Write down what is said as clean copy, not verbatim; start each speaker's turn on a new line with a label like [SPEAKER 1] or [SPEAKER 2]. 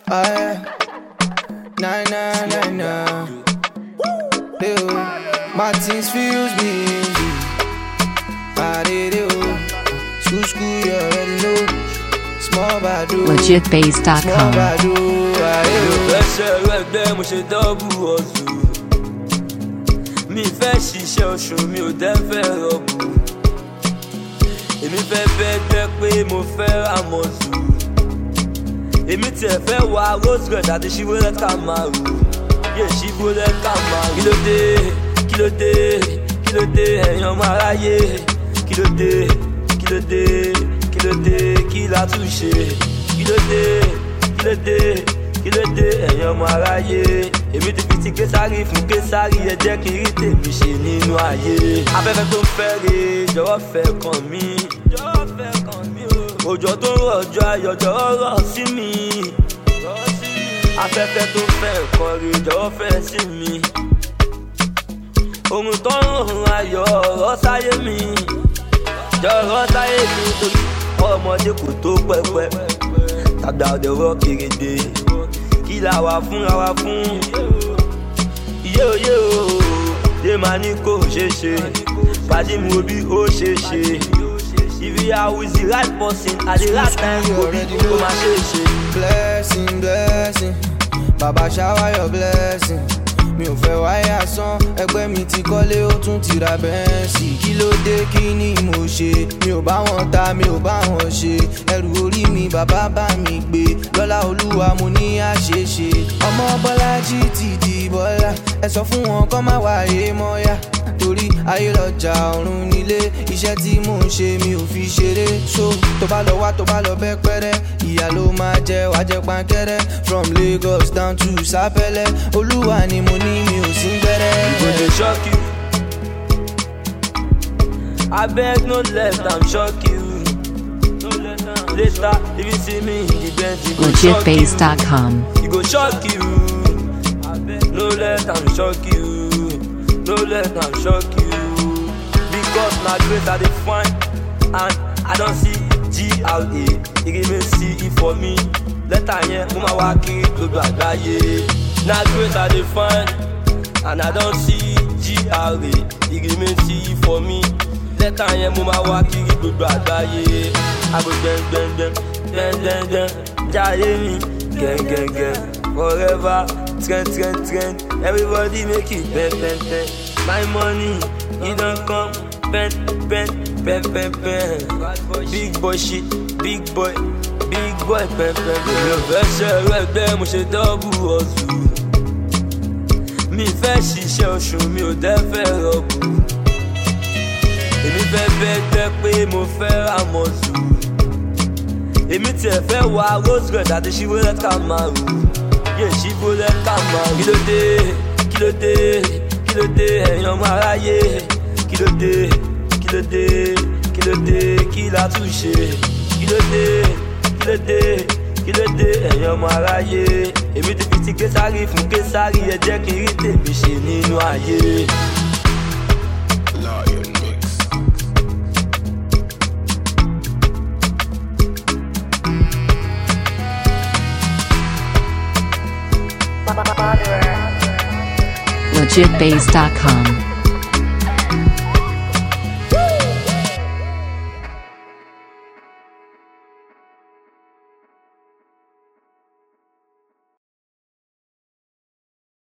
[SPEAKER 1] Nah, nah, nah, nah. Ew. My things feels me. I did it. School, you already know. Small badu.
[SPEAKER 2] Legitbase.com.
[SPEAKER 1] Small badu.
[SPEAKER 3] Mo ṣe double hustle. Mi fẹ́ ṣiṣẹ́ oṣù mi ò dẹ́ fẹ́ rọ̀bù. Èmi fẹ́ bẹ́gbẹ́ pé mo fẹ́ ra mọ̀sù. Èmi tiẹ̀ fẹ́ wá Rose Red àti Chevrolet Camaro. Yé Chevrolet Camaro. Kí ló dé? Kí ló dé? Kí ló dé ẹ̀yin ọmọ aráyé? Kí ló dé? Kí ló dé? Kí ló dé? Kí la tún ṣe? Kí ló dé? Kí ló dé? Kí ló dé ẹ̀yin ọmọ aráyé? Èmi ti fi ti Késárì fún Késárì, ẹ jẹ́ kí n rí tèmi ṣe nínú ayé. Afẹ́fẹ́ tó ń fẹ́ re jọ̀wọ́ fẹ́ kàn mí. Jọ̀wọ́ fẹ́ kàn mí o. Òjò tó ń rọ̀jò ayọ̀ jọ̀wọ́ rọ̀ sí mi. Afẹ́fẹ́ tó ń fẹ́ nǹkan re jọ̀wọ́ fẹ́ sí mi. Ohun tó ń rùn ayọ̀ ọ̀rọ̀ sáyé mi. Jọ̀rọ̀ sáyé mi torí ọmọdé kò tó pẹ́pẹ́. Tàgbà ọ̀dẹ̀ rọ̀ kéréje. Kí la wà fún la wà fún. Iye o, yé máa ní kò ṣeé ṣe. Pàdé mi wo bí ó ṣe ṣe. If you are with the right person at the right time, go be go máa ṣe ṣe.
[SPEAKER 1] Blessing, blessing, Baba shower your blessing. Mi ò fẹ́ wáyà sán, ẹgbẹ́ mi ti kọ́lé ó tún ti ra bẹ́ǹsì. Kí ló dé kí ni mo ṣe? Mi ò bá wọn ta, mi ò bá wọn ṣe. Ẹrù orí mi bàbá bá mi gbé. Lọ́lá Olúwa mo ní àṣeṣe. Ọmọ Bọ́lájí ti di Bọ́lá. Ẹ sọ fún wọn kọ́ máa wáyé mọ́yá. Torí ayé lọ́jà ọ̀run nílé. Iṣẹ́ tí mò ń ṣe mi ò fi ṣeré. So tó bá lọ wá tó bá lọ bẹ́ pẹ́rẹ́. Ìyá ló máa jẹ wá jẹ pankẹ́rẹ́. From Lagos down to Sapele. Olúwa ni mo ní mi ò sí gbẹ́rẹ́.
[SPEAKER 3] Go dey shock you. Abeg no let am shock you. Later if you see me in the Benz, e go shock you.
[SPEAKER 2] Legitbase.com.
[SPEAKER 3] E go shock you. No let am shock you. No let am shock you. Because na grace I dey find and I don see GRA. E remain CE for me. Lẹ́tà yẹn mo máa wá kiri gbogbo àgbáyé. Na grace I dey find and I don see GRA. E remain CE for me. Lẹ́tà yẹn mo máa wá kiri gbogbo àgbáyé. Agbo gbẹngbẹngbẹng, jayé mi, gẹ́ngẹ́ngẹ́ng, forever, trend. Everybody make it bang. My money, it don't come, pen. Big boy shit, big boy, pen. Mi ò fẹ́ ṣe ẹgbẹ́ mo ṣe double hustle. Mi fẹ́ ṣiṣẹ́ oṣù mi ò dẹ́ fẹ́ rọ̀bù. Èmi fẹ́ bẹ́gbẹ́ pé mo fẹ́ ra mọ̀sù. Èmi tiẹ̀ fẹ́ wá Rose Red àti Chevrolet Camaro. Yé Chevrolet Camaro. Kí ló dé? Kí ló dé? Kí ló dé ẹ̀yin ọmọ aráyé? Kí ló dé? Kí ló dé? Kí ló dé? Kí la tún ṣe? Kí ló dé? Kí ló dé? Kí ló dé ẹ̀yin ọmọ aráyé? Èmi ti fi ti Késárì fún Késárì, ẹ jẹ́ kí n rí tèmi ṣe nínú ayé.
[SPEAKER 2] Legitbase.com.